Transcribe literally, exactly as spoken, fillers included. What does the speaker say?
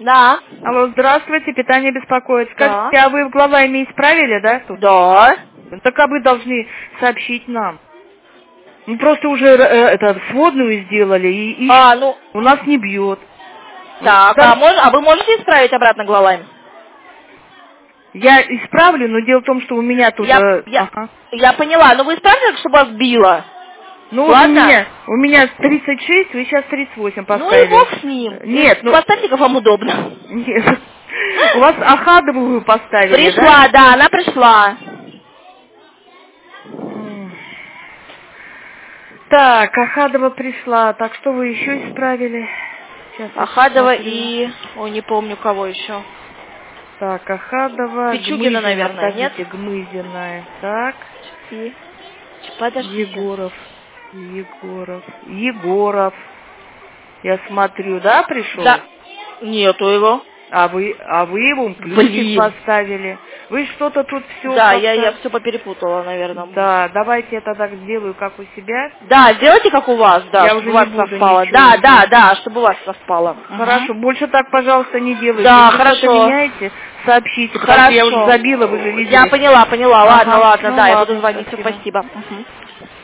Да. Алло, здравствуйте, питание беспокоит. Скажите, Да. а вы в главами исправили, да? Тут? Да. Так а вы должны сообщить нам. Мы просто уже э, это сводную сделали и, и А, ну... у нас не бьет. Так, Да, а, мож, а вы можете исправить обратно главами? я исправлю, но дело в том, что у меня тут... Я, э, я, ага. я поняла, но вы исправили, чтобы вас било? Ну вот у Ладно? меня, у меня тридцать шесть, вы сейчас тридцать восемь Ну поставили. и бог с ним. Нет, ну... Поставьте, как вам удобно. Нет. У вас Ахадову вы поставили, Пришла, да? да, она пришла. Так, Ахадова пришла. Так, что вы еще исправили? Сейчас я Ахадова посмотрю. и... Ой, не помню, кого еще. Так, Ахадова, Пичугина, Гмызина, наверное, нет? подождите, Гмызина. Так, И... Подождите. Егоров, Егоров, Егоров. Я смотрю, да, пришел? Да. Нету его. А вы, а вы его плюсик Блин. поставили. Вы что-то тут все. Да, я, я все поперепутала, наверное. Да, давайте я тогда сделаю, как у себя. Да, сделайте как у вас, да, Я чтобы уже у вас не буду совпало. ничего Да, уже. да, да, чтобы у вас совпало. Хорошо, больше так, пожалуйста, не делайте. Да, Если хорошо. что-то меняете, сообщите, потому Хорошо. что я уже забила, вы же видели. Я поняла, поняла. Ага, Ладно, ладно, ну да, я ладно, буду звонить. Все, спасибо. спасибо. Угу.